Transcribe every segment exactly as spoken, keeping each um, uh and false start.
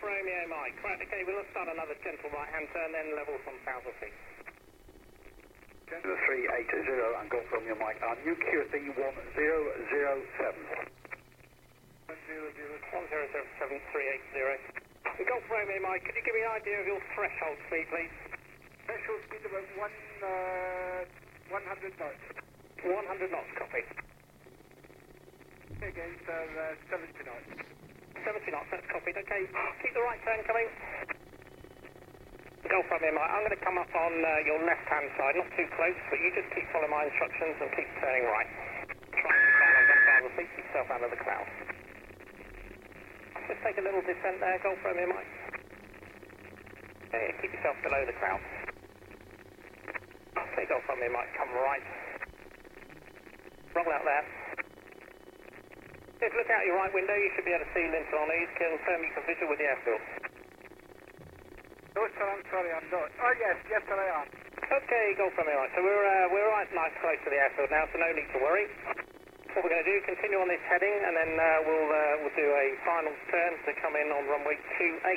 Romeo Mike. Right, okay, we'll start another gentle right-hand turn, then level from thousand feet. Gentle three eight zero and Golf Romeo Mike on U Q C one zero zero seven. one zero zero seven three eight zero. Golf Romeo Mike, could you give me an idea of your threshold speed, please? Threshold speed about one, uh, one hundred knots. one hundred knots, copy. Against uh, seventy knots. seventy knots, that's copied, okay. Keep the right turn coming. Golf Romeo Mike, I'm going to come up on uh, your left-hand side, not too close, but you just keep following my instructions and keep turning right. Try and stand on one thousand feet, keep yourself out of the cloud. Just take a little descent there, Golf Romeo Mike. Okay, keep yourself below the cloud. Okay, Golf Romeo Mike, come right. Roll out there. If you look out your right window, you should be able to see Linton on it. Confirm you can visual with the airfield. No, sir, I'm sorry, I'm not. Oh, yes, yes, sir, I am. Okay, Golf Romeo Mike. So we're, uh, we're right nice close to the airfield now, so no need to worry. What we're going to do, continue on this heading, and then uh, we'll uh, we'll do a final turn to come in on runway two eight.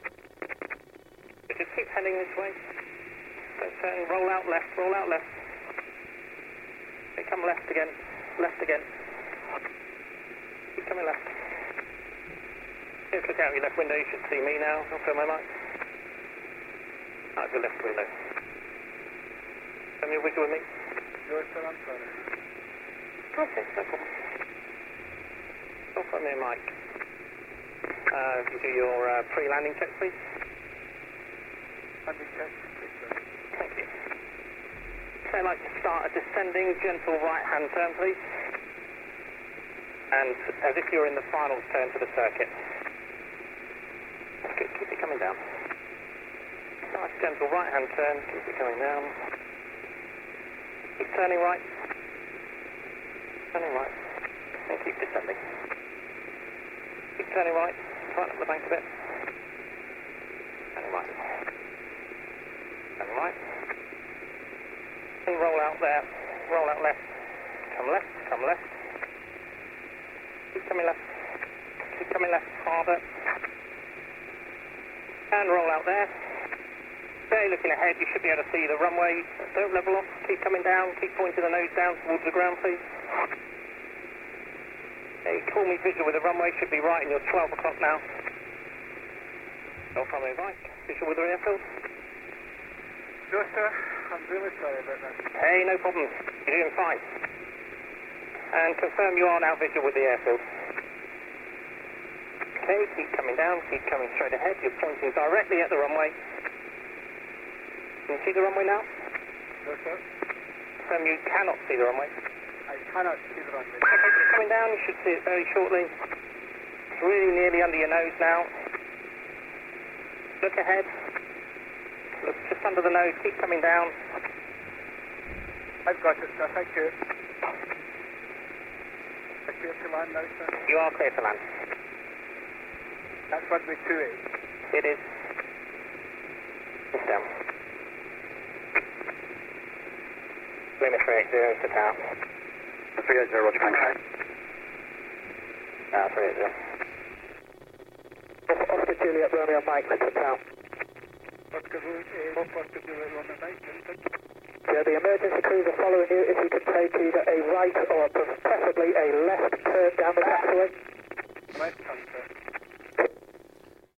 So just keep heading this way. Don't turn, roll out left, roll out left. Okay, come left again, left again. Keep coming left. Just look out your left window, you should see me now. I'll film my mic. Out your left window. Come you wiggle with me. No, sir, I'm sorry. Okay, no problem. Off on there, Mike. Uh, you do your uh, pre-landing check, please. Landing check, please, sir. Thank you. So I'd like to start a descending, gentle right-hand turn, please. And as if you're in the final turn to the circuit. That's good, keep it coming down. Nice, gentle right-hand turn, keep it coming down. Keep turning right. Turning right, and keep descending. Keep turning right, right up the bank a bit. Turning right. Turning right. And roll out there, roll out left. Come left, come left. Keep coming left. Keep coming left, harder. And roll out there. Okay, looking ahead, you should be able to see the runway. Don't level off, keep coming down, keep pointing the nose down towards the ground, please. Okay, call me visual with the runway, should be right in your twelve o'clock now. Golf Romeo Mike, visual with the airfield. No, sir, I'm really sorry about that. Hey, no problem, you're doing fine. And confirm you are now visual with the airfield. Okay, keep coming down, keep coming straight ahead, you're pointing directly at the runway. Can you see the runway now? No, sir. Confirm you cannot see the runway. I cannot see the runway. Okay, keep coming down, you should see it very shortly. It's really nearly under your nose now. Look ahead. Look just under the nose, keep coming down. I've got it, sir, thank you. I clear to land now, sir. You are clear to land. That's runway two eight. It is. It's down. Limit three eight zero, sit out. three eight zero, Roger, thanks. Ah, three eight zero. Oscar Juliet Romeo Mike, sit out. Oscar Juliet, Oscar Juliet Romeo Mike, Yeah, the emergency crews are following you. If you could take either a right or preferably a left turn down the taxiway. left hand, sir.